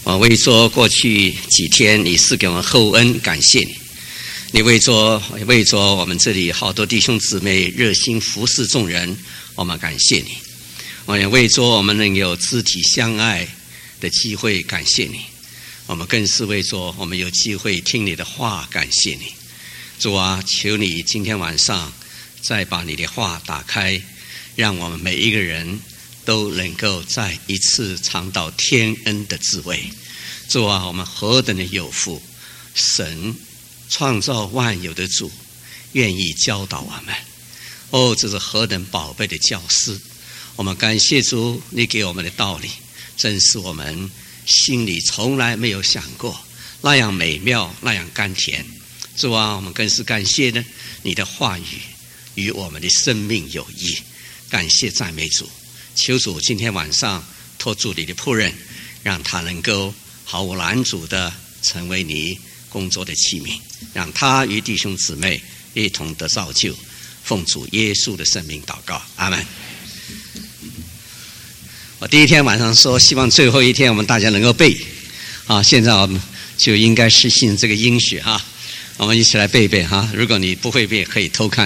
为着过去几天你赐给我们厚恩，感谢你。你为着我们这里好多弟兄姊妹热心服侍众人，我们感谢你。我也为着我们能有肢体相爱的机会，感谢你。我们更是为着我们有机会听你的话，感谢你。主啊，求你今天晚上再把你的话打开，让我们每一个人都能够再一次尝到天恩的滋味。主啊，我们何等的有福，神创造万有的主愿意教导我们。这是何等宝贝的教师。我们感谢主，你给我们的道理真是我们心里从来没有想过，那样美妙，那样甘甜。主啊，我们更是感谢呢你的话语与我们的生命有益。感谢赞美主。求主今天晚上托住你的仆人，让他能够毫无拦阻的成为你工作的器皿，让他与弟兄姊妹一同得造就。奉主耶稣的圣名祷告，阿们。我第一天晚上说希望最后一天我们大家能够背现在我们就应该实行这个应许我们一起来背一背如果你不会背可以偷看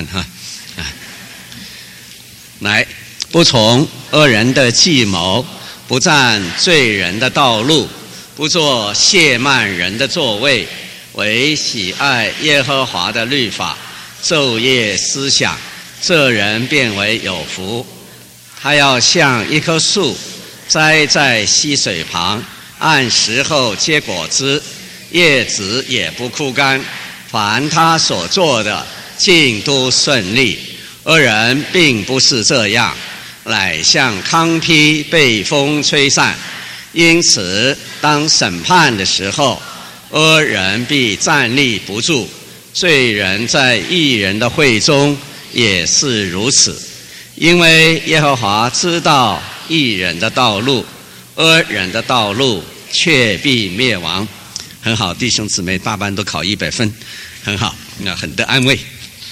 来，不从恶人的计谋，不占罪人的道路，不做亵慢人的座位，唯喜爱耶和华的律法，昼夜思想，这人便为有福。他要像一棵树栽在溪水旁，按时候结果子，叶子也不枯干，凡他所做的尽都顺利。恶人并不是这样，乃像糠秕被风吹散。因此当审判的时候，恶人必站立不住。罪人在义人的会中也是如此。因为耶和华知道义人的道路，恶人的道路却必灭亡。很好，弟兄姊妹大班都考100分，很好，那很得安慰。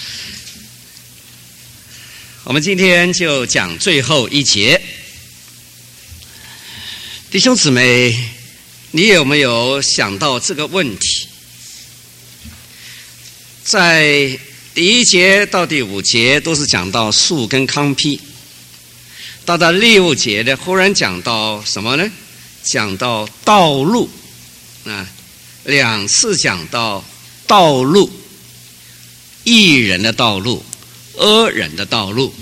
我们今天就讲最后一节。弟兄姊妹，你有没有想到这个问题？在第1节到第5节都是讲到树跟糠秕，到第6节呢，忽然讲到什么呢？讲到道路2次讲到道路，义人的道路，恶人的道路。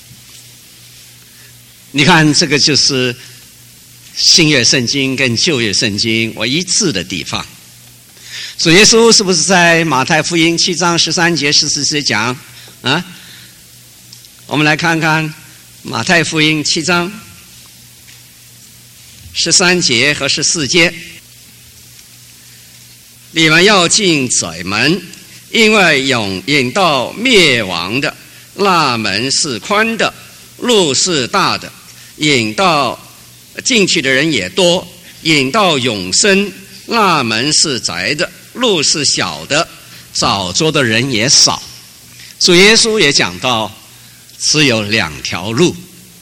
你看，这个就是新约圣经跟旧约圣经一致的地方。主耶稣是不是在马太福音7章13节14节讲我们来看看马太福音7章13节和14节。你们要进窄门，因为引到灭亡的那门是宽的，路是大的，引到进去的人也多；引到永生那门是窄的，路是小的，找着的人也少。主耶稣也讲到只有2条路。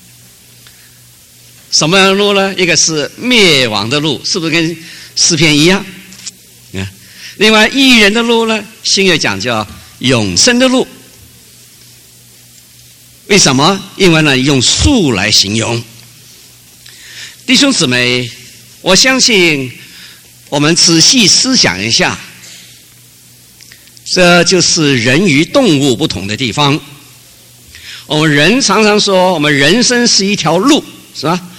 什么样的路呢？一个是灭亡的路，是不是跟诗篇一样？另外义人的路呢，新约讲叫永生的路。为什么？因为呢用树来形容。弟兄姊妹，我相信我们仔细思想一下，这就是人与动物不同的地方。我们人常常说我们人生是一条路，是吧？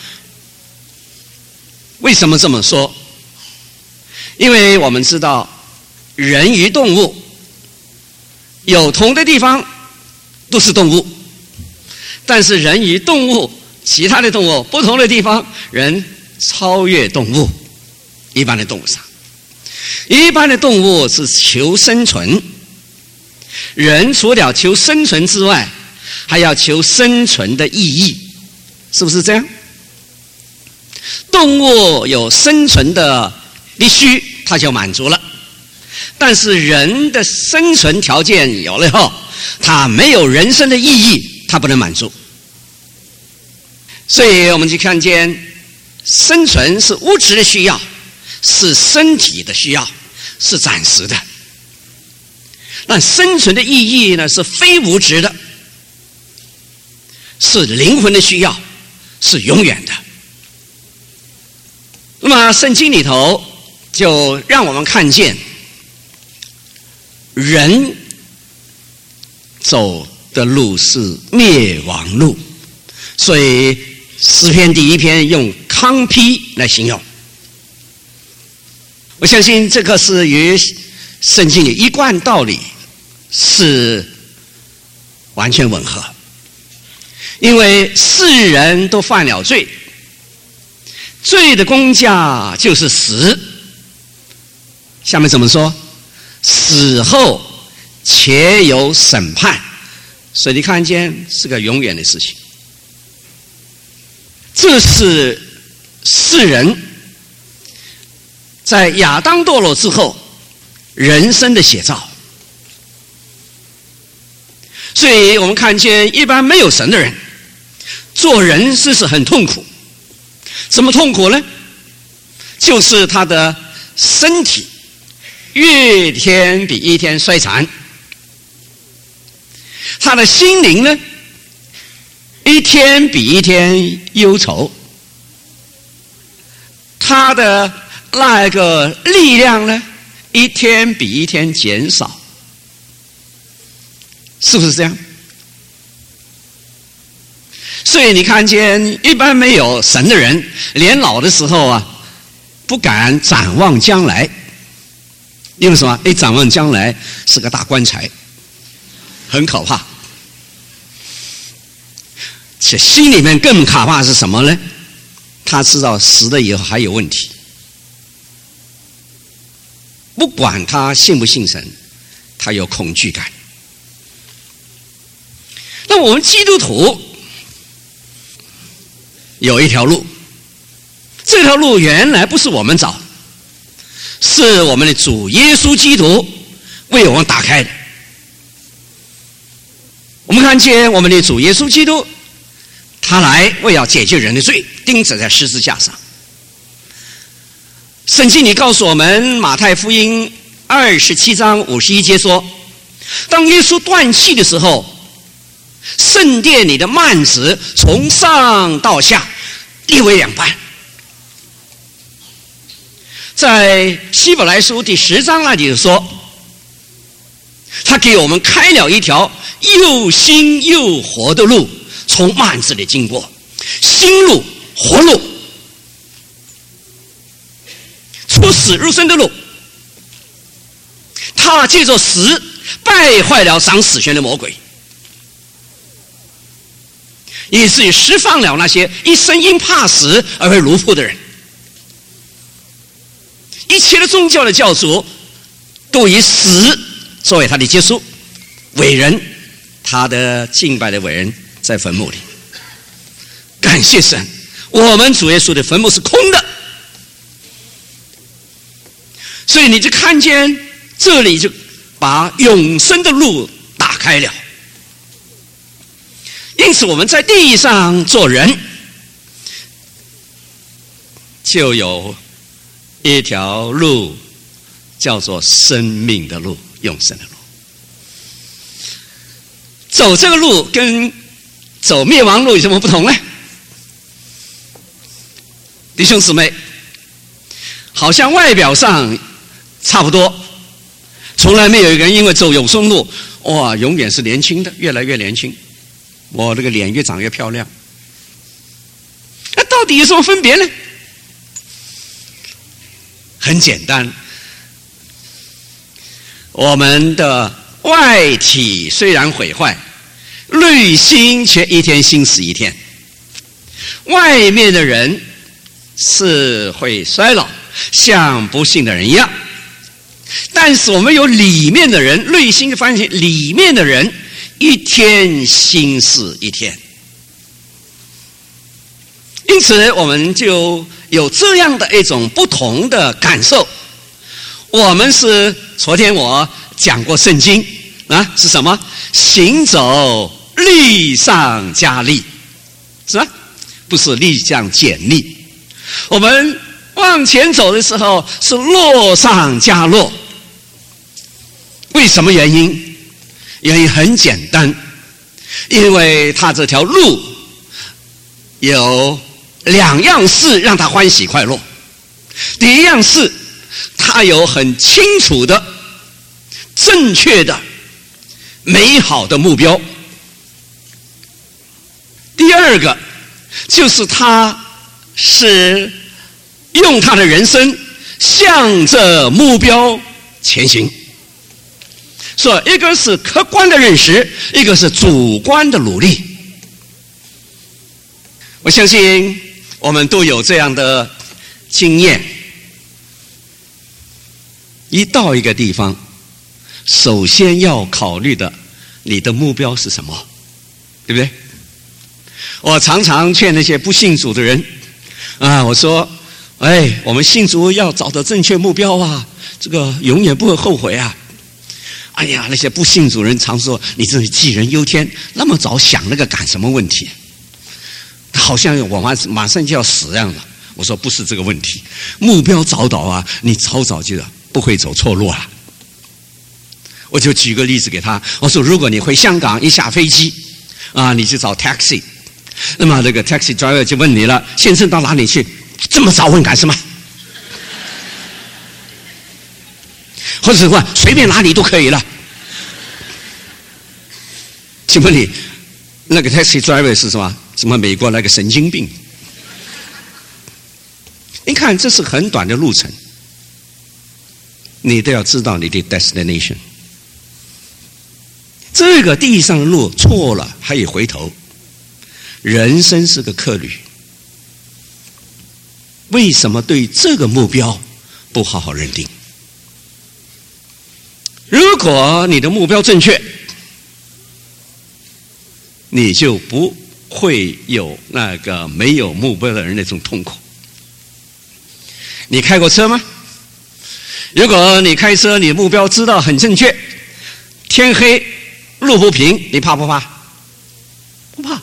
为什么这么说？因为我们知道人与动物有同的地方，都是动物，但是人与动物其他的动物不同的地方，人超越动物一般的动物上。一般的动物是求生存，人除了求生存之外，还要求生存的意义，是不是这样？动物有生存的必须，它就满足了。但是人的生存条件有了以后，它没有人生的意义，它不能满足。所以我们就看见生存是物质的需要， 是身体的需要，是暂时的；那生存的意义呢，是非物质的，是灵魂的需要，是永远的。那么圣经里头就让我们看见人走的路是灭亡路，所以诗篇第1篇用糠秕来形容。我相信这个是与圣经里一贯道理是完全吻合，因为世人都犯了罪，罪的工价就是死。下面怎么说？死后且有审判。所以你看见是个永远的事情。这是世人在亚当堕落之后人生的写照。所以我们看见一般没有神的人做人是很痛苦。怎么痛苦呢？就是他的身体越天比一天衰残，他的心灵呢一天比一天忧愁，他的那个力量呢一天比一天减少，是不是这样？所以你看见一般没有神的人，连老的时候啊不敢展望将来。因为什么？一展望将来是个大棺材，很可怕。且心里面更可怕是什么呢？他知道死了以后还有问题，不管他信不信神，他有恐惧感。那我们基督徒有一条路，这条路原来不是我们找，是我们的主耶稣基督为我们打开的。我们看见我们的主耶稣基督，他来为要解决人的罪，钉死在十字架上。圣经里告诉我们，马太福音27章51节说，当耶稣断气的时候，圣殿里的幔子从上到下裂为两半。在希伯来书第10章那里说，他给我们开了一条又新又活的路，从幔子里经过，新路活路，出死入生的路。他借着死败坏了掌死权的魔鬼，以至于释放了那些一生因怕死而会奴仆的人。一切的宗教的教主都以死作为他的结束，伟人，他的敬拜的伟人在坟墓里。感谢神，我们主耶稣的坟墓是空的。所以你就看见这里就把永生的路打开了。因此我们在地上做人，就有一条路叫做生命的路，永生的路。走这个路跟走灭亡路有什么不同呢？弟兄姊妹，好像外表上差不多，从来没有一个人因为走永生路，哇，永远是年轻的，越来越年轻，我这个脸越长越漂亮。那到底有什么分别呢？很简单，我们的外体虽然毁坏，内心却一天新死一天。外面的人是会衰老，像不信的人一样，但是我们有里面的人，内心发现里面的人一天新死一天。因此我们就有这样的一种不同的感受。我们是昨天我讲过圣经啊，是什么？行走力上加力，是吧？不是力上减力。我们往前走的时候是落上加落。为什么原因？原因很简单，因为他这条路有2样事让他欢喜快乐。第一样事，他有很清楚的、正确的、美好的目标。第二个，就是他是用他的人生向着目标前行。所以一个是客观的认识，一个是主观的努力。我相信我们都有这样的经验，一到一个地方，首先要考虑的你的目标是什么，对不对？我常常劝那些不信主的人我说我们信主要找到正确目标啊，这个永远不会后悔啊。哎呀，那些不信主人常说你这是杞人忧天，那么早想那个干什么问题，好像我马上就要死样了。我说不是这个问题，目标找到啊，你早就不会走错路了。我就举个例子给他，我说如果你回香港一下飞机你去找 taxi， 那么这个 taxi driver 就问你了，先生到哪里去？这么早问干什么？或者说随便哪里都可以了。请问你那个 taxi driver 是什么？什么美国那个神经病？你看这是很短的路程，你都要知道你的 destination。这个地上的路错了还有回头，人生是个客旅。为什么对这个目标不好好认定？如果你的目标正确，你就不会有那个没有目标的人那种痛苦。你开过车吗？如果你开车，你的目标知道很正确，天黑路不平，你怕不怕？不怕。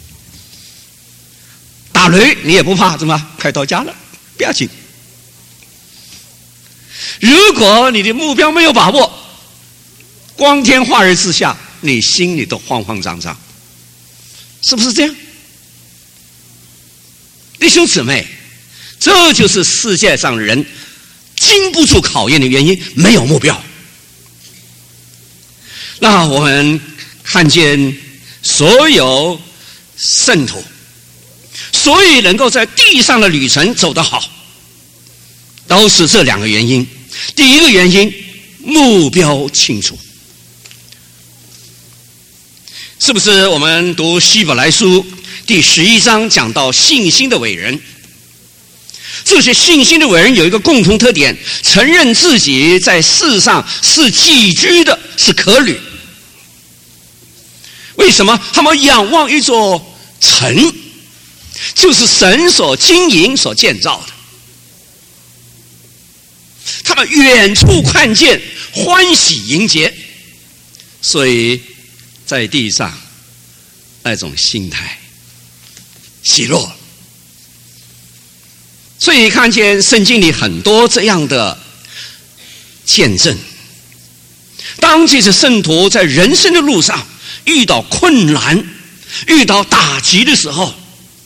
打雷你也不怕，怎么开到家了不要紧。如果你的目标没有把握，光天化日之下，你心里都慌慌张张，是不是这样？弟兄姊妹，这就是世界上人经不住考验的原因，没有目标。那我们看见所有圣徒，所以能够在地上的旅程走得好，都是这2个原因。第一个原因，目标清楚。是不是我们读希伯来书第11章讲到信心的伟人？这些信心的伟人有一个共同特点，承认自己在世上是寄居的，是客旅。为什么？他们仰望一座城，就是神所经营所建造的。他们远处看见，欢喜迎接，所以在地上那种心态喜乐。所以看见圣经里很多这样的见证，当这些圣徒在人生的路上遇到困难、遇到打击的时候，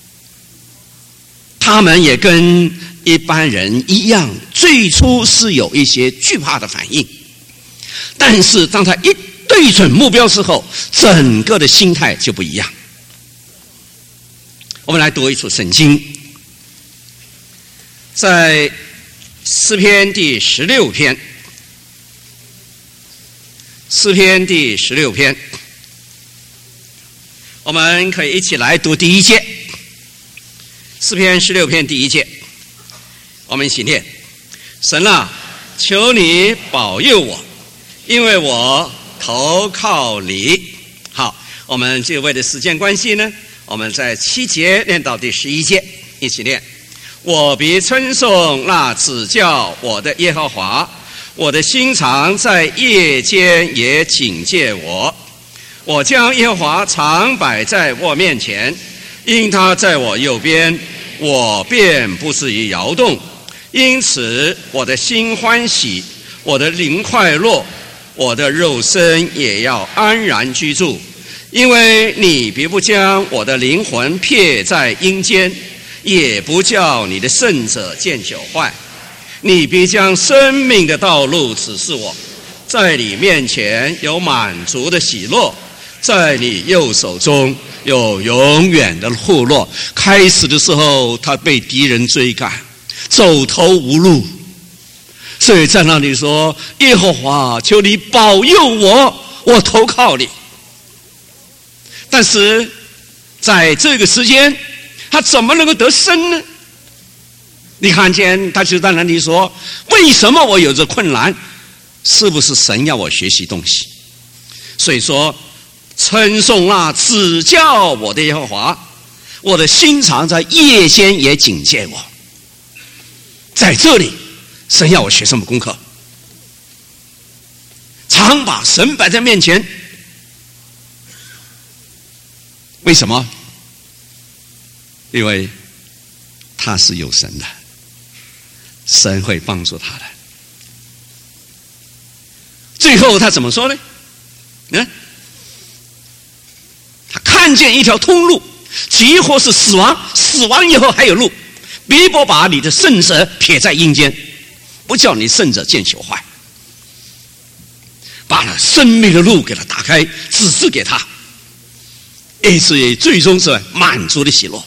他们也跟一般人一样，最初是有一些惧怕的反应，但是当他一对准目标之后，整个的心态就不一样。我们来读一处圣经，在诗篇第16篇，诗篇第16篇，我们可以一起来读第1节。诗篇16篇第1节，我们一起念：神啊，求你保佑我，因为我投靠你。好，我们就为了时间关系呢，我们在7节念到第11节，一起念：我必称颂那指教我的耶和华，我的心肠在夜间也警戒我。我将耶和华常摆在我面前，因他在我右边，我便不至于摇动。 因此我的心欢喜，我的灵快乐，我的肉身也要安然居住。因为你必不将我的灵魂撇在阴间，也不叫你的圣者见朽坏。你必将生命的道路指示我，在你面前有满足的喜乐，在你右手中有永远的福乐。开始的时候，他被敌人追赶，走投无路，所以在那里说：耶和华，求你保佑我，我投靠你。但是在这个时间，他怎么能够得生呢？你看见他就在那里说：为什么我有这困难？是不是神要我学习东西？所以说，称颂那指教我的耶和华，我的心肠在夜间也警戒我。在这里，神要我学什么功课？常把神摆在面前。为什么？因为他是有神的，神会帮助他的。最后他怎么说呢？他看见一条通路，几乎是死亡，死亡以后还有路。必不把你的圣者撇在阴间，不叫你圣者见朽坏。把生命的路给他打开，指示给他，以至于最终是满足的喜乐。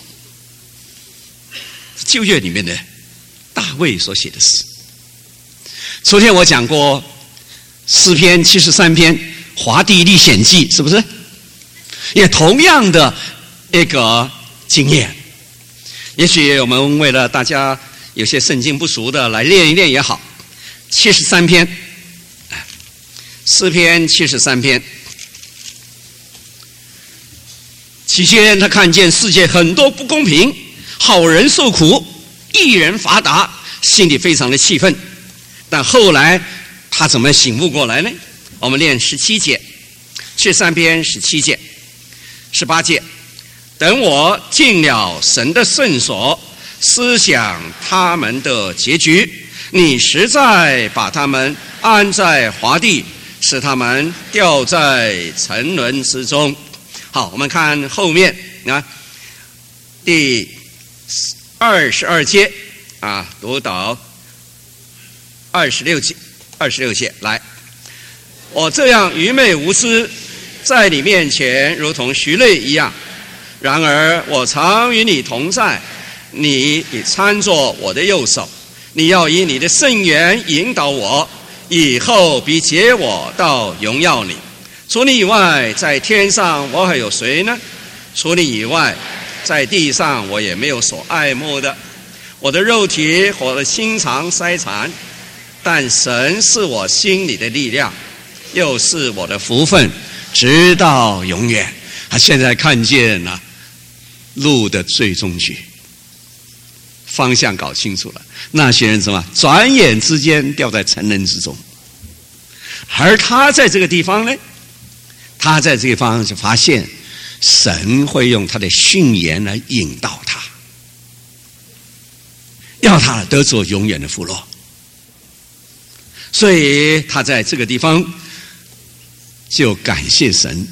旧约里面的大卫所写的诗。昨天我讲过诗篇73篇华地历险记，是不是？也同样的一个经验。也许我们为了大家有些圣经不熟的来练一练也好。73篇，诗篇73篇。期间他看见世界很多不公平，好人受苦，义人发达，心里非常的气愤。但后来他怎么醒悟过来呢？我们念17节，73篇17节18节。等我进了神的圣所，思想他们的结局，你实在把他们安在华地，使他们掉在沉沦之中。好，我们看后面第22节读到26节来。我这样愚昧无知，在你面前如同虚类一样，然而我常与你同在，你搀着我的右手，你要以你的圣言引导我，以后必接我到荣耀里。除你以外，在天上我还有谁呢？除你以外，在地上我也没有所爱慕的。我的肉体和我的心肠衰残，但神是我心里的力量，又是我的福分，直到永远。他现在看见了路的最终局，方向搞清楚了。那些人什么？转眼之间掉在沉沦之中。而他在这个地方呢？他在这个地方就发现，神会用他的训言来引导他，要他得着永远的福乐。所以他在这个地方就感谢神。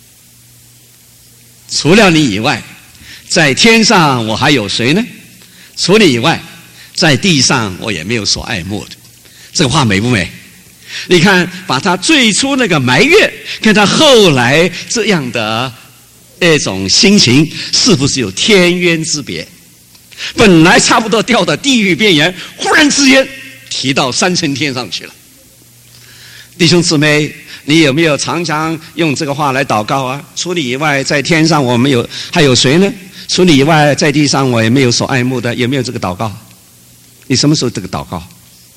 除了你以外，在天上我还有谁呢？除你以外，在地上我也没有所爱慕的。这个话美不美？你看，把他最初那个埋怨，跟他后来这样的一种心情，是不是有天渊之别？本来差不多掉到地狱边缘，忽然之间提到3层天上去了。弟兄姊妹，你有没有常常用这个话来祷告啊？除你以外，在天上我没有，还有谁呢？除你以外，在地上我也没有所爱慕的。有没有这个祷告？你什么时候这个祷告？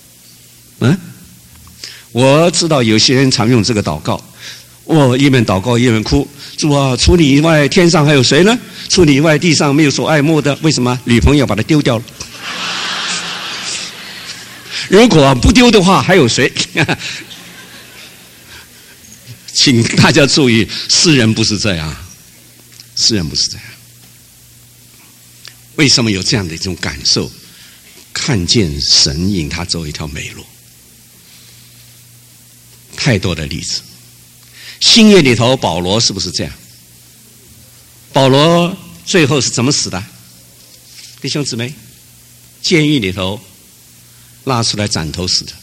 我知道有些人常用这个祷告，我一面祷告一面哭。主啊，除你以外，天上还有谁呢？除你以外，地上没有所爱慕的。为什么？女朋友把他丢掉了。如果不丢的话，还有谁？请大家注意，世人不是这样，世人不是这样。为什么有这样的一种感受？ 看见神引他走一条美路。太多的例子，新约里头保罗是不是这样？保罗最后是怎么死的？弟兄姊妹，监狱里头拉出来斩头死的。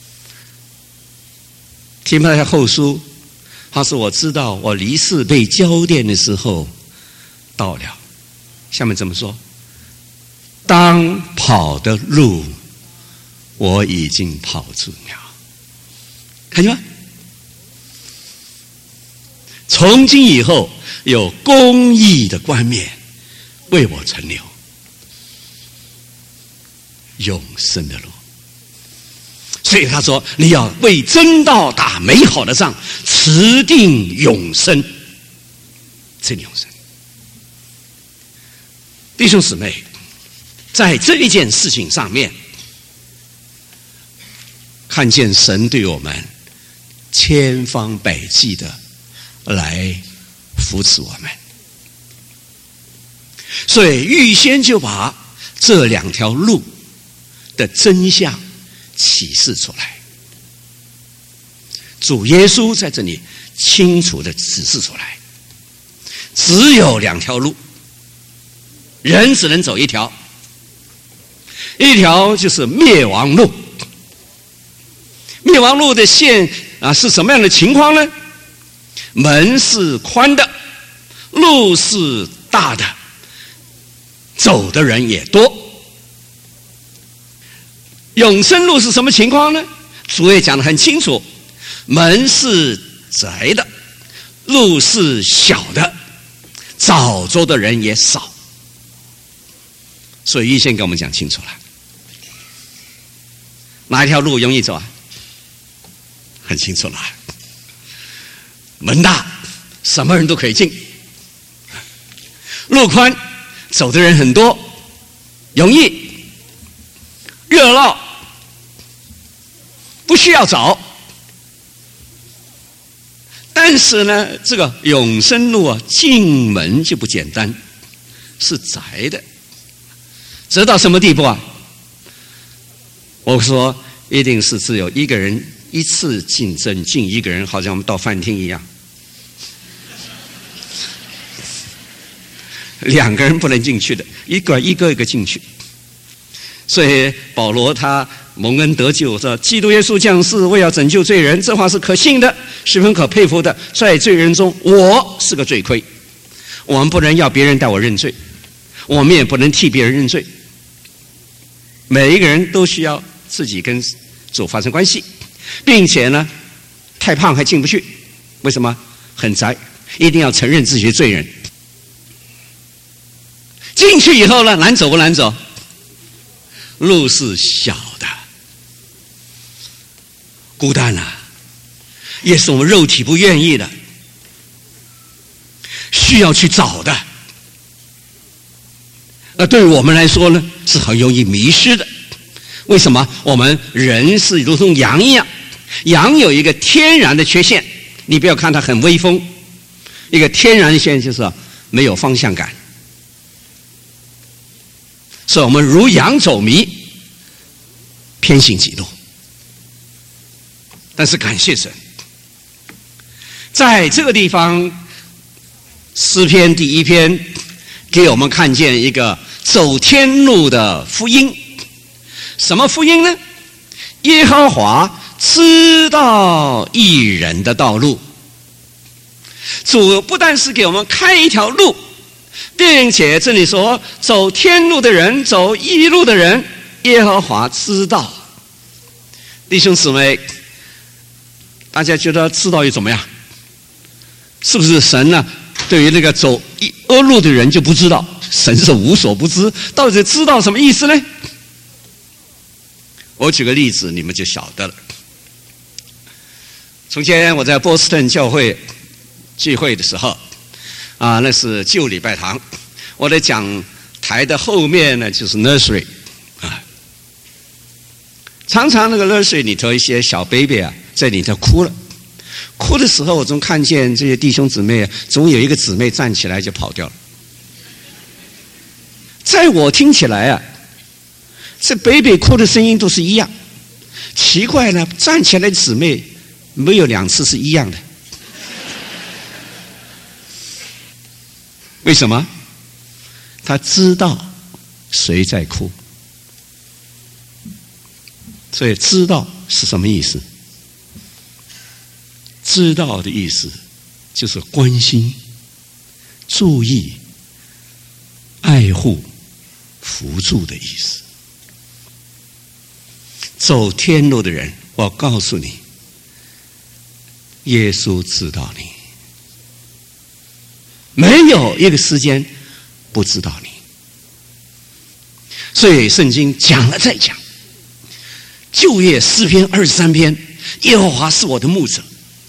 提摩太后书，他说我知道我离世被交奠的时候到了。下面怎么说？当跑的路我已经跑出了。看见吗？从今以后有公义的冠冕为我存留，永生的路。所以他说你要为真道打美好的仗，持定永生，真永生。弟兄姊妹，在这一件事情上面，看见神对我们千方百计的来扶持我们，所以预先就把这两条路的真相启示出来。主耶稣在这里清楚的指示出来，只有两条路，人只能走一条，一条就是灭亡路。灭亡路的线是什么样的情况呢？门是宽的，路是大的，走的人也多。永生路是什么情况呢？主也讲得很清楚，门是窄的，路是小的，找着的人也少。所以预先给我们讲清楚了，哪一条路容易走啊？很清楚了，门大，什么人都可以进；路宽，走的人很多，容易，热闹，不需要找。但是呢，这个永生路进门就不简单，是窄的，窄到什么地步啊？我说一定是只有一个人一次进一个人，好像我们到饭厅一样，两个人不能进去的，一个一个进去。所以保罗他蒙恩得救，说基督耶稣降世为要拯救罪人，这话是可信的，十分可佩服的。在罪人中，我是个罪魁。我们不能要别人带我认罪，我们也不能替别人认罪。每一个人都需要自己跟主发生关系，并且呢，太胖还进不去。为什么？很窄，一定要承认自己的罪人。进去以后呢，难走不难走？路是小的，孤单啊，也是我们肉体不愿意的，需要去找的。对于我们来说呢，是很容易迷失的。为什么？我们人是如同羊一样，羊有一个天然的缺陷，你不要看它很威风，一个天然的缺陷就是没有方向感。所以我们如羊走迷，偏行己路。但是感谢神，在这个地方，诗篇第1篇给我们看见一个走天路的福音。什么福音呢？耶和华知道义人的道路。主不但是给我们开一条路，并且这里说走天路的人，走义路的人，耶和华知道。弟兄姊妹，大家觉得知道又怎么样？是不是神呢？对于那个走恶路的人就不知道？神是无所不知，到底知道什么意思呢？我举个例子，你们就晓得了。从前我在波士顿教会聚会的时候，那是旧礼拜堂，我的讲台的后面呢就是 nursery 常常那个 nursery 里头一些小 baby 在里头哭了，哭的时候我总看见这些弟兄姊妹总有一个姊妹站起来就跑掉了。在我听起来这北北哭的声音都是一样。奇怪呢，站起来的姊妹没有2次是一样的。为什么？他知道谁在哭。所以知道是什么意思？知道的意思就是关心、注意、爱护、扶助的意思。走天路的人，我告诉你，耶稣知道你，没有一个时间不知道你。所以圣经讲了再讲，旧约诗篇23篇，耶和华是我的牧者。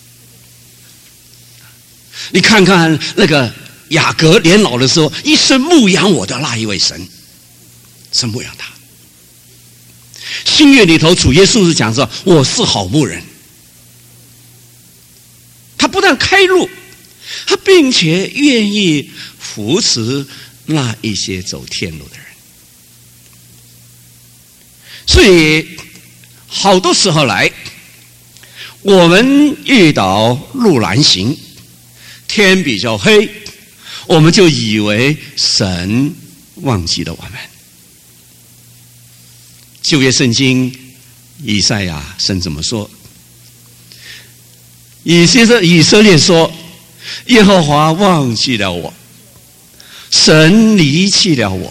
你看看那个雅各年老的时候，一生牧养我的那一位神，神牧养他。新约里头，主耶稣是讲说：“我是好牧人。”他不但开路，他并且愿意扶持那一些走天路的人。所以好多时候来，我们遇到路难行，天比较黑，我们就以为神忘记了我们。旧约圣经以赛亚神怎么说？以色列说：“耶和华忘记了我，神离弃了我。”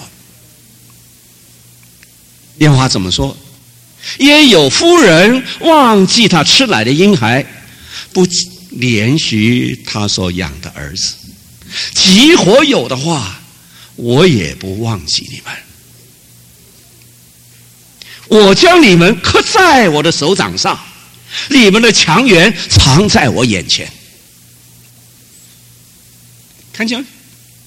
耶和华怎么说？焉有妇人忘记他吃奶的婴孩，不怜恤他所养的儿子？即或有的话，我也不忘记你们。我将你们刻在我的手掌上，你们的强援藏在我眼前。看见没？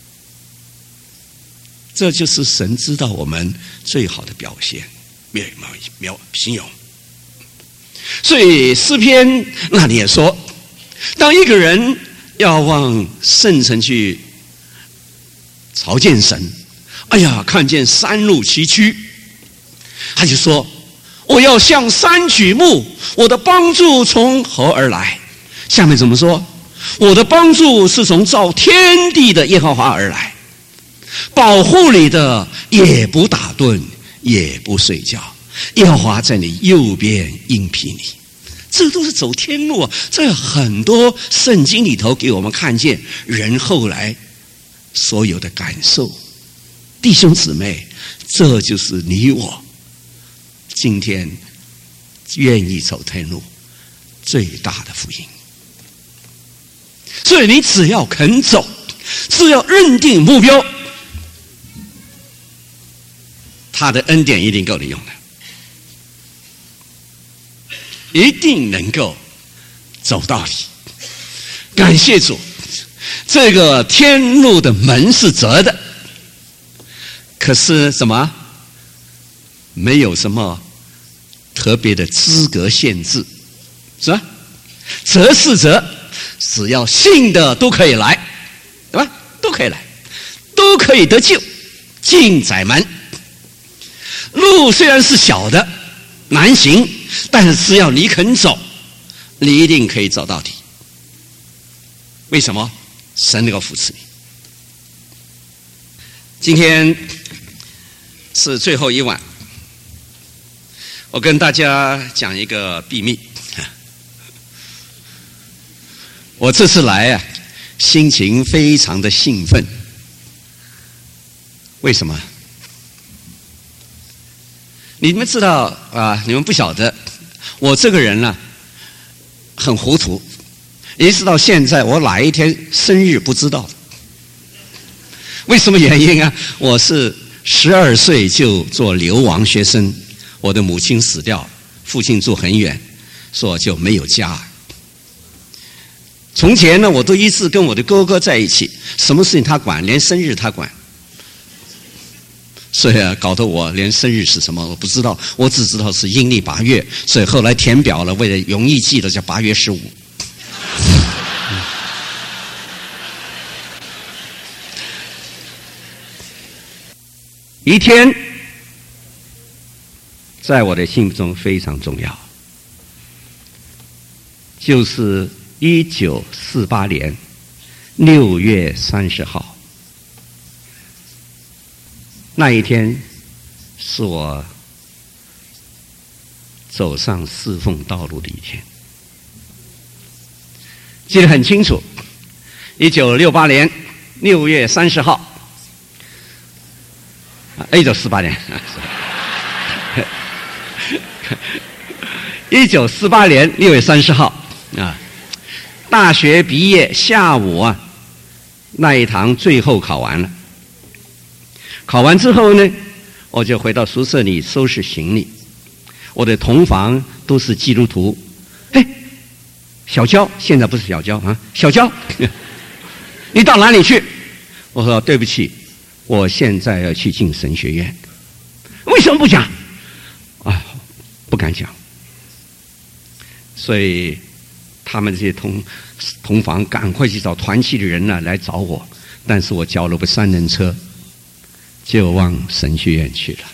这就是神知道我们最好的表现，形容。所以诗篇那里也说，当一个人要往圣城去朝见神，哎呀，看见山路崎岖，他就说：“我要向山举目，我的帮助从何而来？”下面怎么说？我的帮助是从造天地的耶和华而来，保护你的，也不打盹，也不睡觉。耶和华在你右边应庇你。这都是走天路啊！这很多圣经里头给我们看见人后来所有的感受。弟兄姊妹，这就是你我今天愿意走天路最大的福音。所以你只要肯走，只要认定目标，他的恩典一定够你用的，一定能够走到底。感谢主，这个天路的门是折的，可是什么？没有什么特别的资格限制，是吧？折是折，只要信的都可以来，对吧？都可以来，都可以得救，进窄门。路虽然是小的，难行，但是只要你肯走，你一定可以走到底。为什么？神能够扶持你。今天是最后一晚，我跟大家讲一个秘密。我这次来啊，心情非常的兴奋。为什么？你们知道啊？你们不晓得，我这个人呢，很糊涂，一直到现在我哪一天生日不知道。为什么原因啊？我是12岁就做流亡学生，我的母亲死掉，父亲住很远，所以就没有家。从前呢，我都一直跟我的哥哥在一起，什么事情他管，连生日他管。所以啊，搞得我连生日是什么我不知道，我只知道是阴历8月，所以后来填表了，为了容易记得叫8月15。一天， 在我的心目中非常重要，就是1948年6月30号那一天，是我走上侍奉道路的一天，记得很清楚。1968年6月30号，1948年，1948年6月30号啊，大学毕业下午啊，那一堂最后考完了。考完之后呢，我就回到宿舍里收拾行李。我的同房都是基督徒，小娇，现在不是小娇啊，小娇，你到哪里去？我说对不起，我现在要去进神学院。为什么不讲？啊，不敢讲。所以他们这些同房赶快去找团契的人呢来找我，但是我叫了部3人车，就往神学院去了。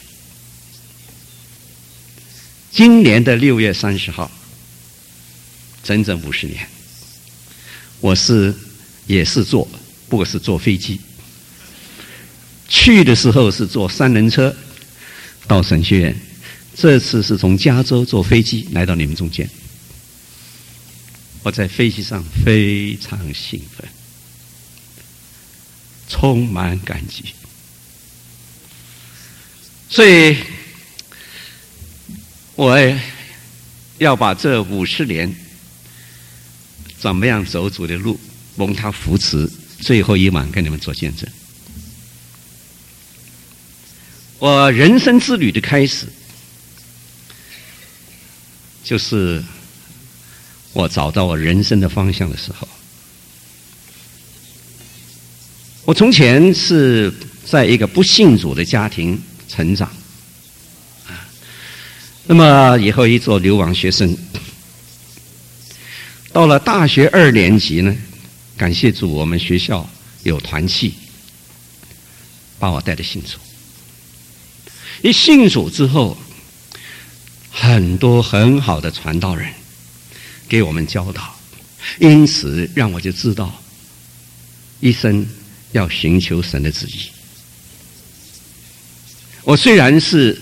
今年的6月30号，整整50年。我也是坐，不过是坐飞机。去的时候是坐3人车到神学院，这次是从加州坐飞机来到你们中间。我在飞机上非常兴奋，充满感激。所以我要把这50年怎么样走主的路，蒙他扶持，最后一晚跟你们做见证。我人生之旅的开始，就是我找到我人生的方向的时候。我从前是在一个不信主的家庭成长，那么以后一做流亡学生，到了大学2年级呢，感谢主，我们学校有团契，把我带着信主。一信主之后，很多很好的传道人给我们教导，因此让我就知道一生要寻求神的旨意。我虽然是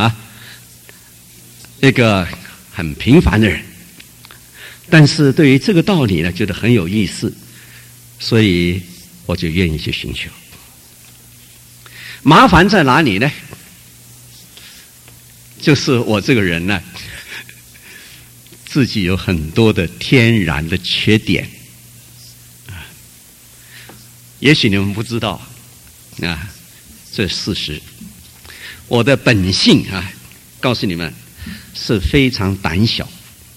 一个很平凡的人，但是对于这个道理呢，觉得很有意思，所以我就愿意去寻求。麻烦在哪里呢？就是我这个人呢，自己有很多的天然的缺点，也许你们不知道这事实。我的本性告诉你们是非常胆小，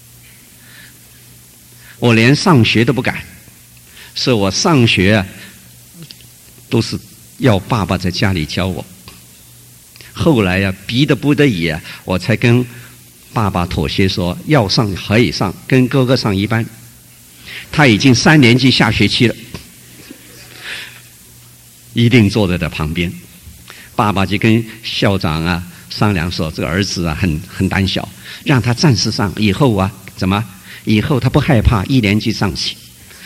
我连上学都不敢，是我上学都是要爸爸在家里教我。后来逼得不得已我才跟爸爸妥协，说要上可以上，跟哥哥上一班。他已经3年级下学期了，一定坐在他旁边。爸爸就跟校长商量说，这个儿子很胆小，让他暂时上，以后以后他不害怕1年级上起。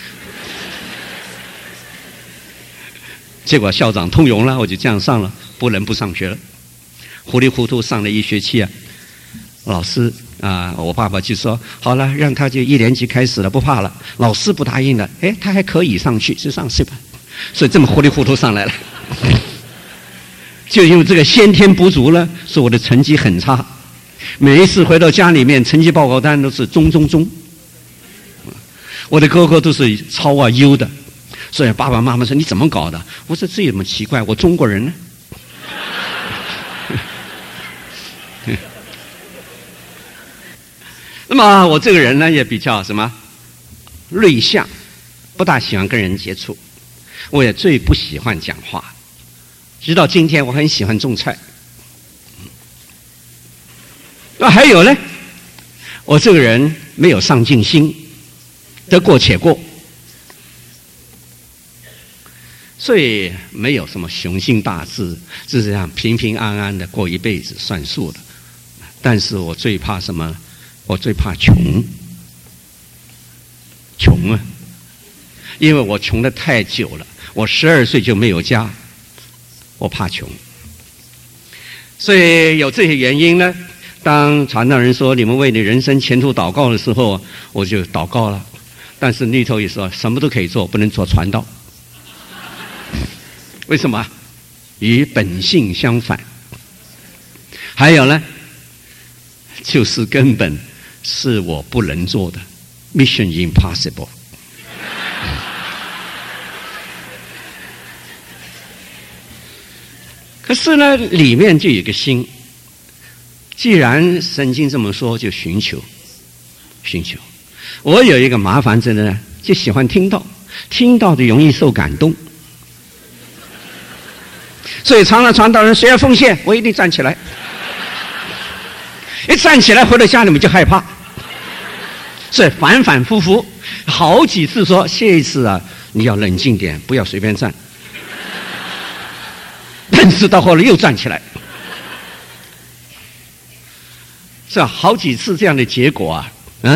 结果校长通融了，我就这样上了，不能不上学了。糊里糊涂上了1学期老师我爸爸就说好了，让他就1年级开始了，不怕了。老师不答应了，他还可以上去，就上去吧。所以这么糊里糊涂上来了。就因为这个先天不足呢，使我的成绩很差。每一次回到家里面，成绩报告单都是中。我的哥哥都是超优的，所以爸爸妈妈说你怎么搞的？我说这有什么奇怪？我中国人呢。那么我这个人呢，也比较内向，不大喜欢跟人接触，我也最不喜欢讲话。直到今天，我很喜欢种菜。还有呢，我这个人没有上进心，得过且过，所以没有什么雄心大志，就是这样平平安安的过一辈子算数的。 但是我最怕什么？我最怕穷啊！因为我穷得太久了，我12岁就没有家，我怕穷。所以有这些原因呢，当传道人说你们为你人生前途祷告的时候，我就祷告了。但是那头也说什么都可以做，不能做传道。为什么？与本性相反。还有呢，就是根本是我不能做的 ，Mission Impossible。可是呢，里面就有个心。既然圣经这么说，就寻求。我有一个麻烦症呢，就喜欢听到的容易受感动，所以常常传道人谁要奉献，我一定站起来。一站起来回到家里面就害怕，所以反反复复好几次说，下一次啊，你要冷静点，不要随便站。但是到后来又站起来，这好几次这样的结果啊，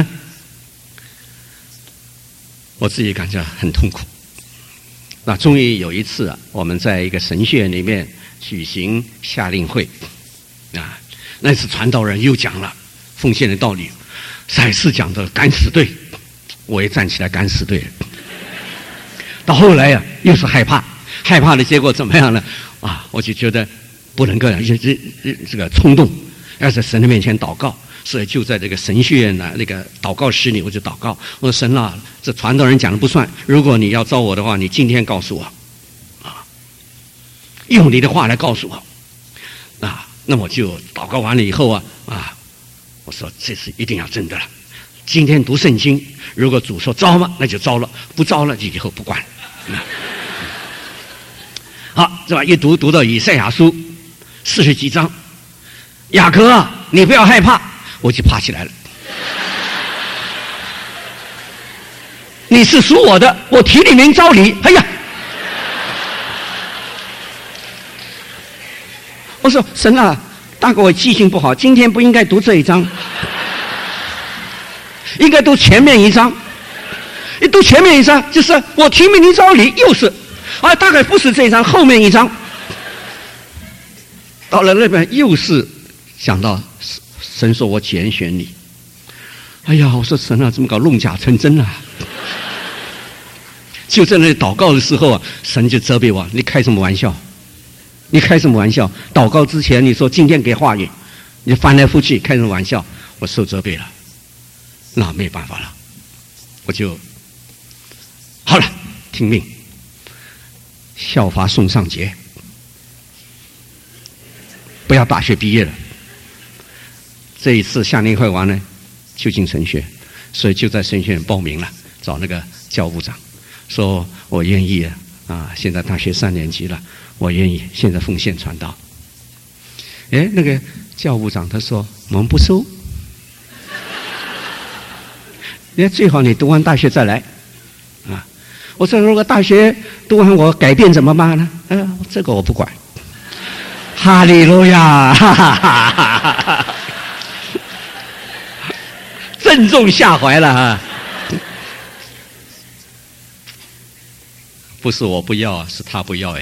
我自己感觉很痛苦。那终于有一次啊，我们在一个神学院里面举行夏令会啊，那次传道人又讲了奉献的道理，再次讲的敢死队，我也站起来敢死队。到后来呀，又是害怕的结果怎么样呢？我就觉得不能够这个冲动，要在神的面前祷告。所以就在这个神学院那个祷告室里，我就祷告，我说神啊，这传道人讲的不算，如果你要招我的话，你今天告诉我，用你的话来告诉我，那我就祷告完了以后我说这是一定要真的了。今天读圣经，如果主说招嘛，那就招了；不招了，就以后不管。好，是吧？一读到以赛亚书40几章，雅各啊，你不要害怕，我就爬起来了。你是属我的，我提你名召你。哎呀，我说神啊，大概我记性不好，今天不应该读这一章，应该读前面一章。一读前面一章，就是我提名召你，又是大概不是这一章，后面一章。到了那边又是想到神说我拣选你。哎呀，我说神啊，怎么搞弄假成真啊？就在那里祷告的时候神就责备我，你开什么玩笑？你开什么玩笑？祷告之前你说今天给话语，你翻来覆去开什么玩笑？我受责备了，那没办法了，我就好了，听命，效法宋尚节，不要大学毕业了。这一次夏令会完了，就进神学，所以就在神学院报名了，找那个教务长，说我愿意现在大学3年级了，我愿意现在奉献传道。那个教务长他说我们不收，最好你读完大学再来我说如果大学读完我改变怎么办呢？这个我不管。哈利路亚，哈哈哈哈哈！正中下怀了不是我不要，是他不要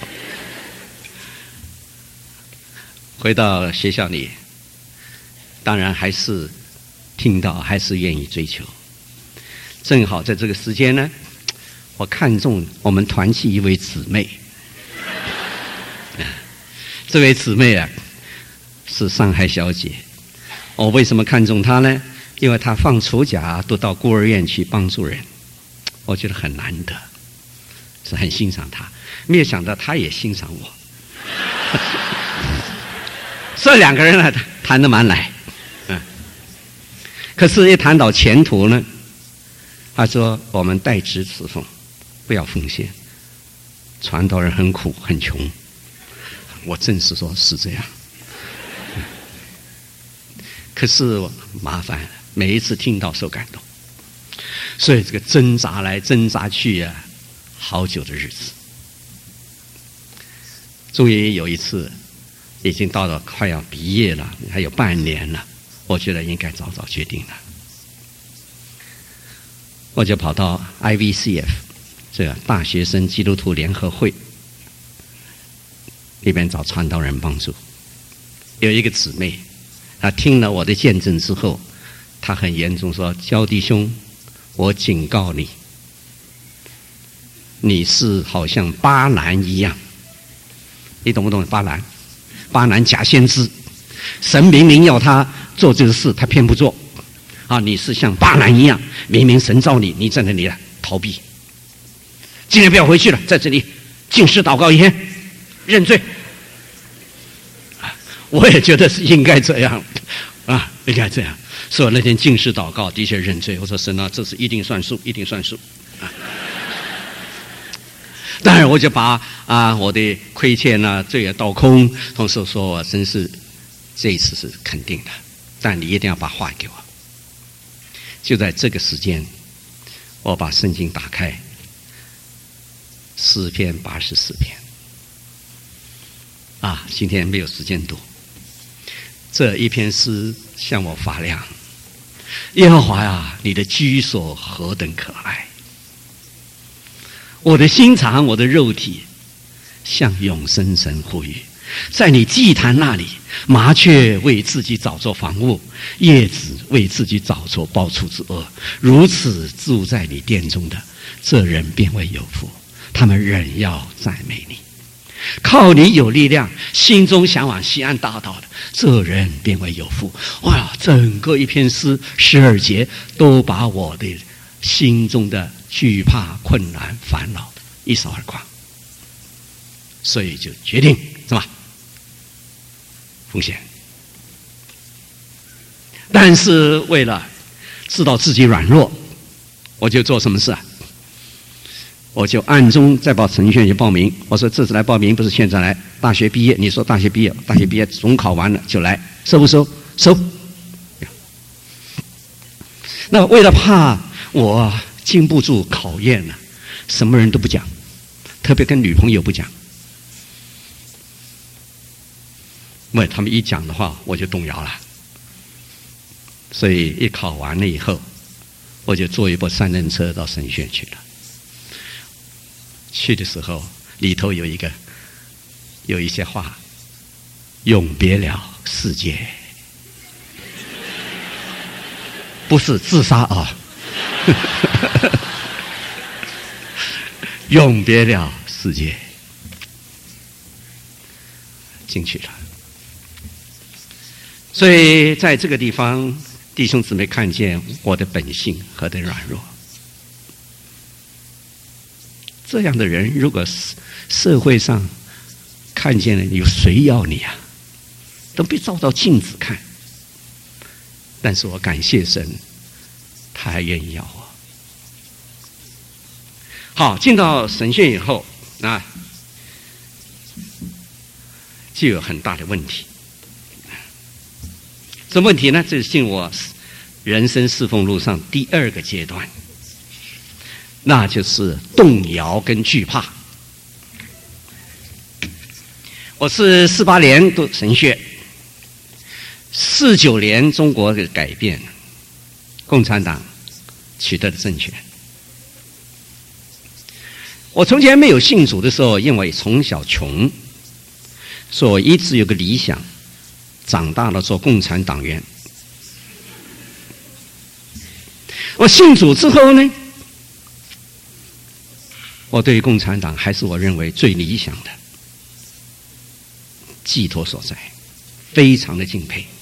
回到学校里，当然还是听到，还是愿意追求。正好在这个时间呢，我看中我们团契一位姊妹，这位姊妹是上海小姐。我为什么看中她呢？因为她放暑假都到孤儿院去帮助人，我觉得很难得，是很欣赏她。没有想到她也欣赏我，所以2个人谈得蛮来。可是一谈到前途呢，他说我们代职侍奉，不要奉献，传道人很苦很穷。我正是说是这样，可是麻烦了，每一次听到受感动，所以这个挣扎来挣扎去好久的日子。终于有一次已经到了快要毕业了，还有半年了，我觉得应该早早决定了。我就跑到 IVCF 这个大学生基督徒联合会里边找传道人帮助。有一个姊妹，她听了我的见证之后，她很严重说：焦弟兄，我警告你，你是好像巴兰一样。你懂不懂巴兰？巴兰假先知，神明明要他做这个事，他偏不做。啊，你是像巴兰一样，明明神召你，你在那里逃避。今天不要回去了，在这里禁食祷告一天，认罪。我也觉得是应该这样啊，应该这样。所以那天禁食祷告，的确认罪。我说神啊，这是一定算数，一定算数啊。当然，我就把我的亏欠罪也倒空，同时说我真是这一次是肯定的，但你一定要把话给我。就在这个时间，我把圣经打开，诗篇84篇。今天没有时间读。这一篇诗向我发亮。耶和华呀，你的居所何等可爱！我的心肠，我的肉体，向永生神呼吁。在你祭坛那里，麻雀为自己找着房屋，叶子为自己找着抱出之窝。如此住在你殿中的，这人便为有福，他们仍要赞美你。靠你有力量，心中向往西安大道的，这人便为有福。哇，整个一篇诗12节都把我的心中的惧怕、困难、烦恼一扫而光。所以就决定什么？奉献。但是为了知道自己软弱，我就做什么事啊？我就暗中再报程序去报名。我说这次来报名不是现在来，大学毕业。你说大学毕业总考完了就来，收不收？收。那为了怕我经不住考验呢，什么人都不讲，特别跟女朋友不讲，因为他们一讲的话我就动摇了。所以一考完了以后，我就坐一部3轮车到神学院去了。去的时候，里头有一些话，永别了世界，不是自杀啊，永别了世界，进去了。所以在这个地方，弟兄姊妹看见我的本性何等软弱。这样的人，如果社会上看见了，有谁要你啊？都别照照镜子看。但是我感谢神，他还愿意要我。好，进到神学以后就有很大的问题。这问题呢，这是进我人生侍奉路上第2个阶段。那就是动摇跟惧怕。我是48年读神学，49年中国的改变，共产党取得了政权。我从前没有信主的时候，因为从小穷，所以我一直有个理想，长大了做共产党员。我信主之后呢，我对共产党还是我认为最理想的寄托所在，非常的敬佩。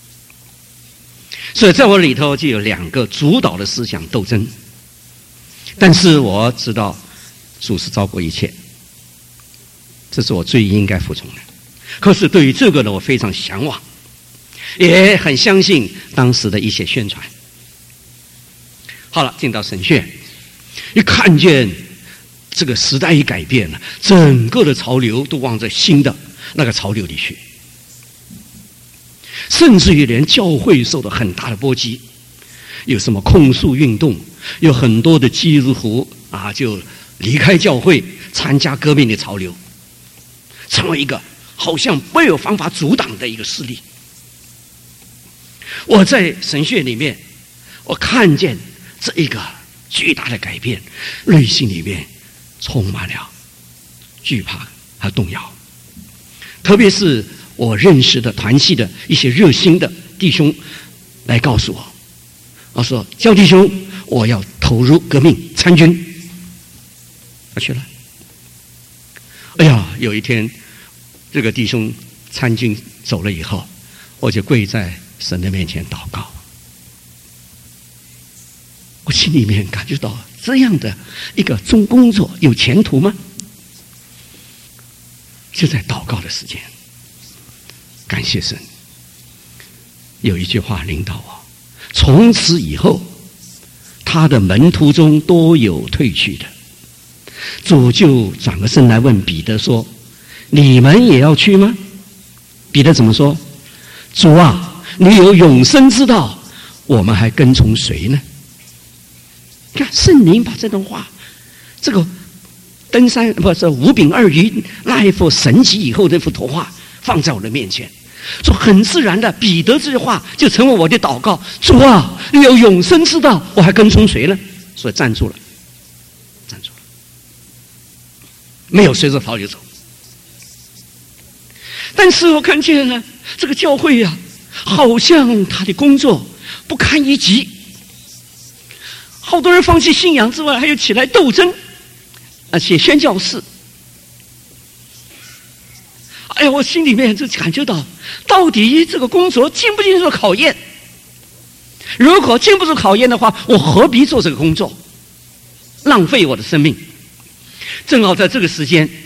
所以在我里头就有2个主导的思想斗争。但是我知道主是超过一切，这是我最应该服从的。可是对于这个呢，我非常向往，也很相信当时的一些宣传。好了，进到神学，一看见这个时代一改变了，整个的潮流都往着新的那个潮流里去，甚至于连教会受到很大的波及。有什么控诉运动，有很多的基督徒就离开教会，参加革命的潮流，成为一个好像没有方法阻挡的一个势力。我在神学里面，我看见这一个巨大的改变，内心里面充满了惧怕和动摇。特别是我认识的团契的一些热心的弟兄来告诉我，我说焦弟兄，我要投入革命参军。我去了。哎呀，有一天这个弟兄参军走了以后，我就跪在神的面前祷告。我心里面感觉到这样的一个重工作有前途吗？就在祷告的时间，感谢神，有一句话领导我，从此以后他的门徒中多有退去的。主就转个身来问彼得说，你们也要去吗？彼得怎么说？主啊，你有永生之道，我们还跟从谁呢？看圣灵把这段话，这个登山不是五饼二鱼那一幅神迹以后这幅图画放在我的面前，说很自然的，彼得这句话就成为我的祷告。主啊，你有永生之道，我还跟从谁呢？所以站住了，站住了，没有随着潮流走。但是我看见了这个教会呀，好像他的工作不堪一击。好多人放弃信仰之外，还有起来斗争，写宣教士。哎呀，我心里面就感觉到，到底这个工作经不经受考验？如果经不住考验的话，我何必做这个工作？浪费我的生命。正好在这个时间，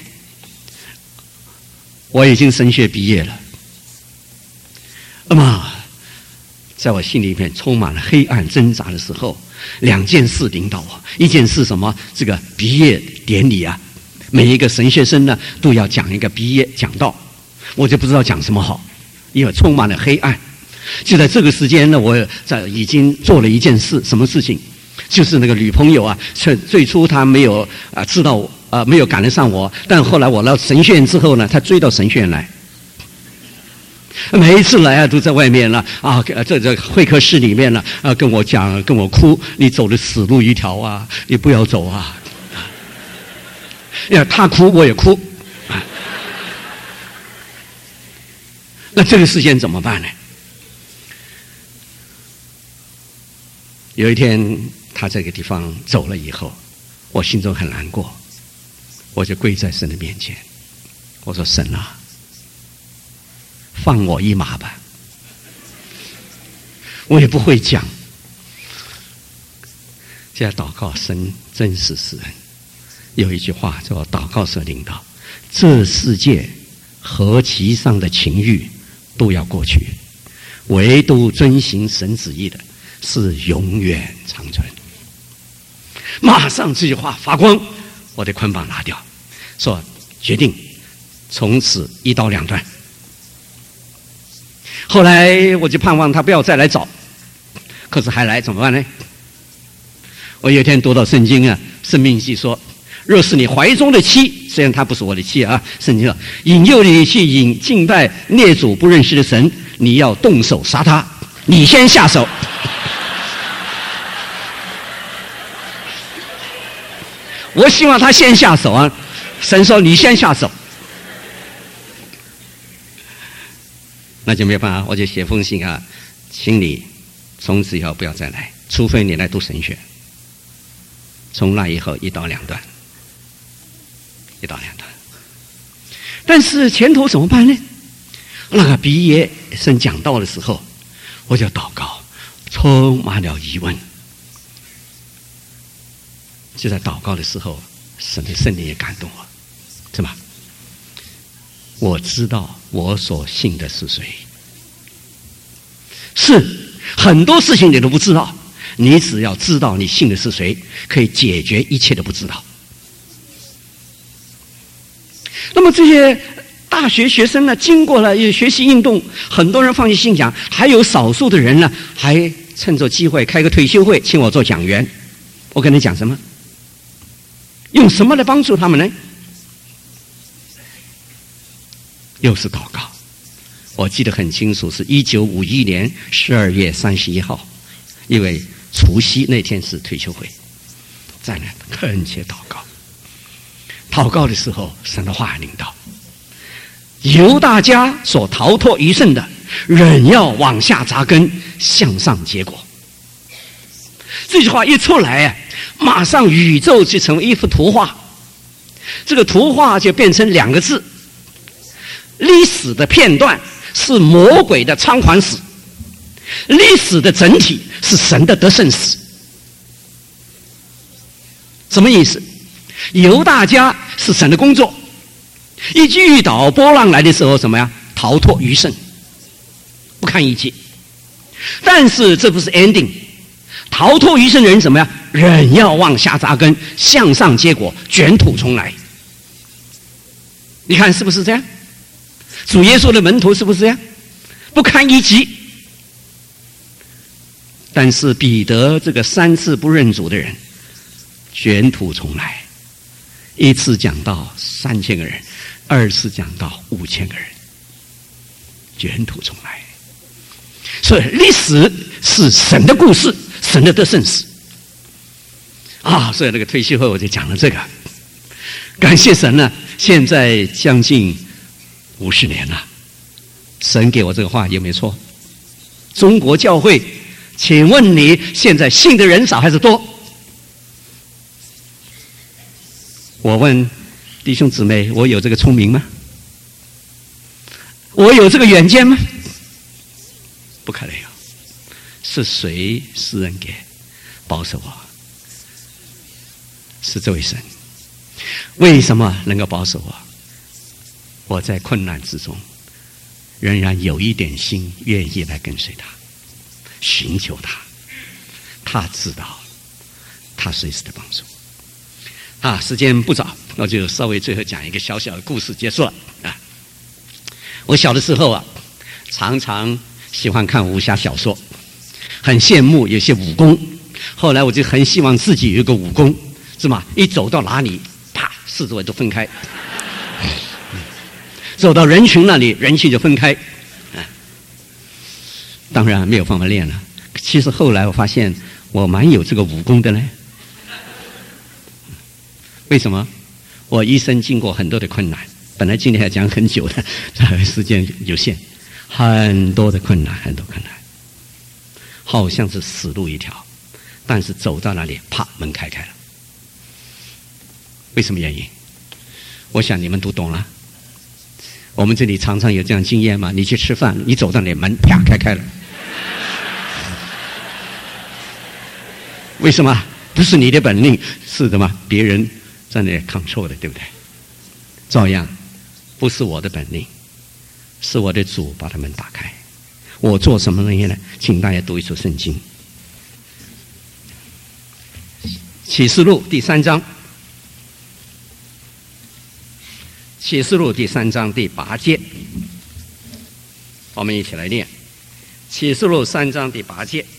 我已经神学毕业了。那么，在我心里面充满了黑暗挣扎的时候，两件事领导我。一件事什么？这个毕业典礼啊，每一个神学生呢都要讲一个毕业讲道，我就不知道讲什么好，因为充满了黑暗。就在这个时间呢，我已经做了一件事，什么事情？就是那个女朋友啊，最初她没有知道没有赶得上我，但后来我到神学院之后呢，她追到神学院来。每一次来都在外面了这会客室里面了跟我讲，跟我哭，你走的死路一条啊，你不要走啊！他哭我也哭那这个事件怎么办呢？有一天他这个地方走了以后，我心中很难过，我就跪在神的面前，我说神啊，放我一马吧，我也不会讲。现在祷告，神真是施恩。有一句话叫祷告是领导，这世界和其上的情欲都要过去，唯独遵行神旨意的是永远长存。马上这句话发光，我的捆绑拿掉，说决定从此一刀两断。后来我就盼望他不要再来找，可是还来怎么办呢？我有一天读到圣经啊，生命记说，若是你怀中的妻，虽然她不是我的妻啊，圣经说引诱你去敬拜列祖不认识的神，你要动手杀他，你先下手。我希望他先下手啊，神说你先下手。那就没有办法，我就写封信啊，请你从此以后不要再来，除非你来读神学。从那以后一刀两断，一刀两断。但是前头怎么办呢？那个毕业生讲道的时候，我就祷告，充满了疑问。就在祷告的时候，神的圣灵也感动我，是吧？我知道我所信的是谁。是很多事情你都不知道，你只要知道你信的是谁，可以解决一切的不知道。那么这些大学学生呢，经过了学习运动，很多人放弃信仰，还有少数的人呢，还趁着机会开个退休会，请我做讲员。我跟你讲什么？用什么来帮助他们呢？ 又是祷告。我记得很清楚，是1951年12月31号，因为除夕那天是退休会，在那恳切祷告。祷告的时候，神的话领导，犹大家所逃脱余剩的，仍要往下扎根，向上结果。这句话一出来，马上宇宙就成为一幅图画，这个图画就变成2个字：历史的片段是魔鬼的仓皇史，历史的整体是神的得胜史。什么意思？犹大家是神的工作，一遇到波浪来的时候，什么呀？逃脱余剩，不堪一击。但是这不是 ending， 逃脱余剩的人什么呀？仍要往下扎根，向上结果，卷土重来。你看是不是这样？主耶稣的门徒是不是这样？不堪一击。但是彼得这个3次不认主的人，卷土重来。1次讲到3000个人，2次讲到5000个人，卷土重来。所以历史是神的故事，神的得胜史啊！所以那个退休后我就讲了这个，感谢神呢。现在将近50年了，神给我这个话有没有错？中国教会，请问你现在信的人少还是多？我问弟兄姊妹，我有这个聪明吗？我有这个远见吗？不可能有。是谁施恩给保守我？是这位神。为什么能够保守我？我在困难之中仍然有一点心愿意来跟随他，寻求他。他知道，他随时的帮助。时间不早，我就稍微最后讲一个小小的故事结束了啊。我小的时候常常喜欢看武侠小说，很羡慕有些武功。后来我就很希望自己有一个武功，是吗？一走到哪里，啪，四周围都分开。走到人群那里，人群就分开。当然没有办法练了。其实后来我发现我蛮有这个武功的呢。为什么？我一生经过很多的困难，本来今天要讲很久的，时间有限，很多的困难，很多困难，好像是死路一条，但是走到那里，啪，门开了。为什么原因？我想你们都懂了。我们这里常常有这样经验嘛？你去吃饭，你走到那里，门啪开了。为什么？不是你的本领，是什么？别人在那里control的，对不对？照样，不是我的本领，是我的主把他们打开。我做什么东西呢？请大家读一出圣经，启示录第3章，启示录第3章第8节，我们一起来念。启示录3章第8节，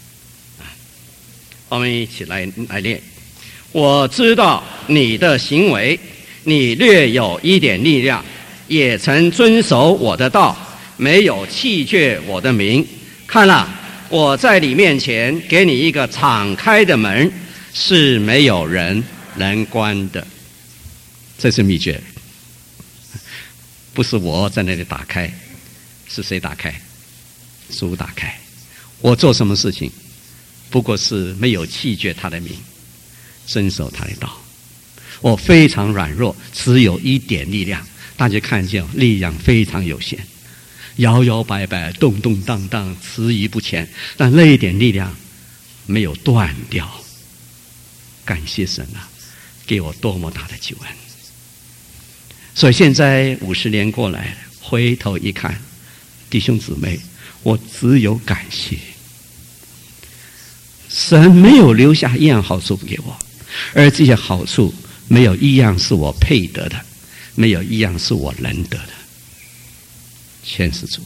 我们一起来念。我知道你的行为，你略有一点力量，也曾遵守我的道，没有弃绝我的名。看了，我在你面前给你一个敞开的门，是没有人能关的。这是秘诀，不是我在那里打开，是谁打开？主打开。我做什么事情，不过是没有弃绝他的名，遵守他的道。我非常软弱，只有一点力量，大家看见力量非常有限，摇摇摆摆，动动荡荡，迟疑不前，但那一点力量没有断掉。感谢神啊，给我多么大的救恩。所以现在50年过来了，回头一看，弟兄姊妹，我只有感谢。神没有留下一样好处给我，而这些好处没有一样是我配得的，没有一样是我能得的，全是主。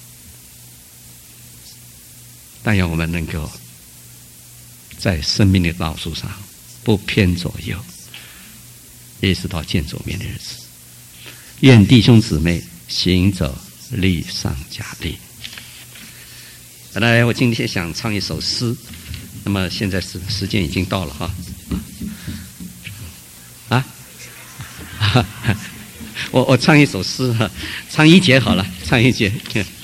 但愿我们能够在生命的道路上不偏左右，一直到见主面的日子。愿弟兄姊妹行走力上加力。本来我今天想唱一首诗，那么现在时间已经到了哈。我唱一首诗哈，唱一节好了，唱一节。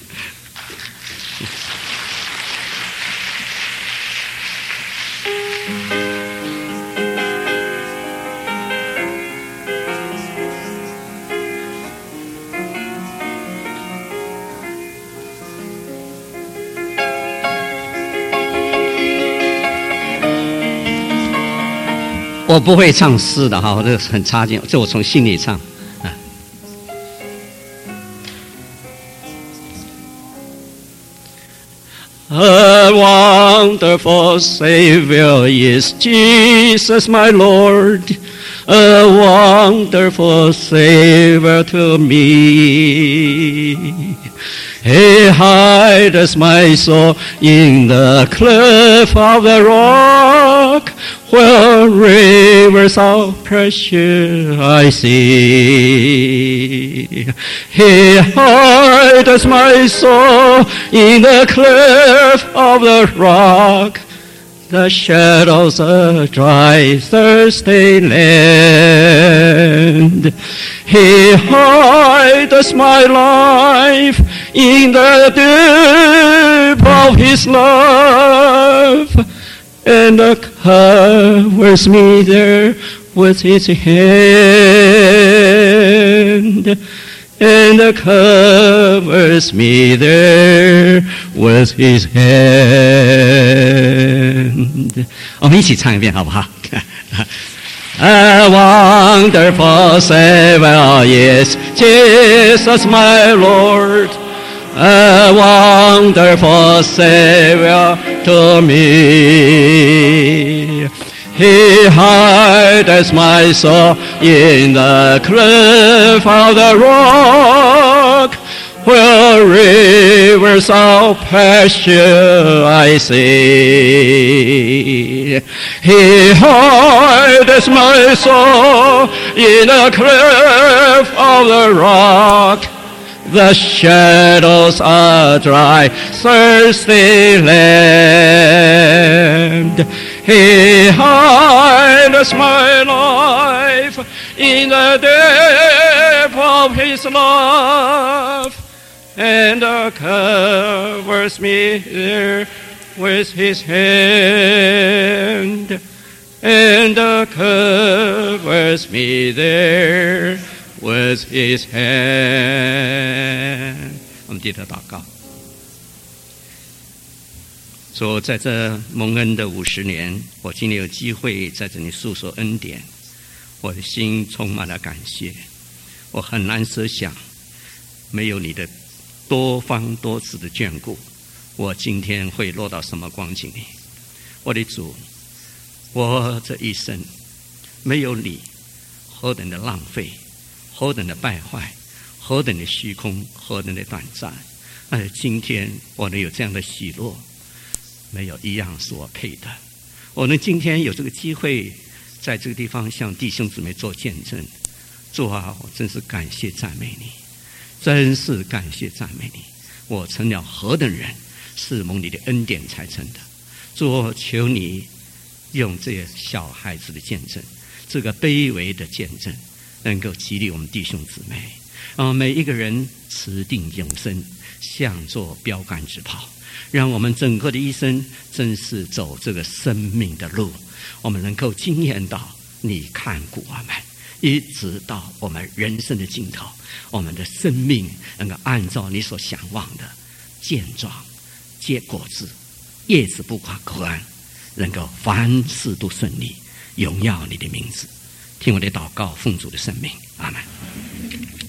我不会唱诗的哈，我这很差劲，这我从心里唱。A wonderful Savior is Jesus, my Lord. A wonderful Savior to me. He hides my soul in the cleft of the rock, where rivers of precious I see. He hides my soul in the cleft of the rock, the shadows of dry, thirsty land. He hides my life in the deep of His love, and covers me there with His hand, and covers me there with His hand. 我们一起唱一遍好不好？ A wonderful Savior is Jesus, my Lord. A wonderful Savior to me. He hides my soul in the cleft of the rock, where rivers of passion I see. He hides my soul in the cleft of the rock, the shadows are dry, thirsty land. He hides my life in the depth of His love, and covers me there with His hand, and covers me there with His hand. 我们低头祷告。说在这蒙恩的50年，我今天有机会在这里诉说恩典，我的心充满了感谢。我很难设想，没有你的多方多次的眷顾，我今天会落到什么光景里？我的主，我这一生没有你，何等的浪费，何等的败坏，何等的虚空，何等的短暂。今天我能有这样的喜乐，没有一样是我配的。我能今天有这个机会在这个地方向弟兄姊妹做见证，主啊，我真是感谢赞美你，真是感谢赞美你。我成了何等人，是蒙你的恩典才成的。主，求你用这小孩子的见证，这个卑微的见证，能够激励我们弟兄姊妹，每一个人持定永生，向作标杆直跑，让我们整个的一生真是走这个生命的路，我们能够经验到你看顾我们，一直到我们人生的尽头，我们的生命能够按照你所想望的健壮，结果子，叶子不夸口安，能够凡事都顺利，荣耀你的名字。听我的祷告，奉主的圣名，阿们。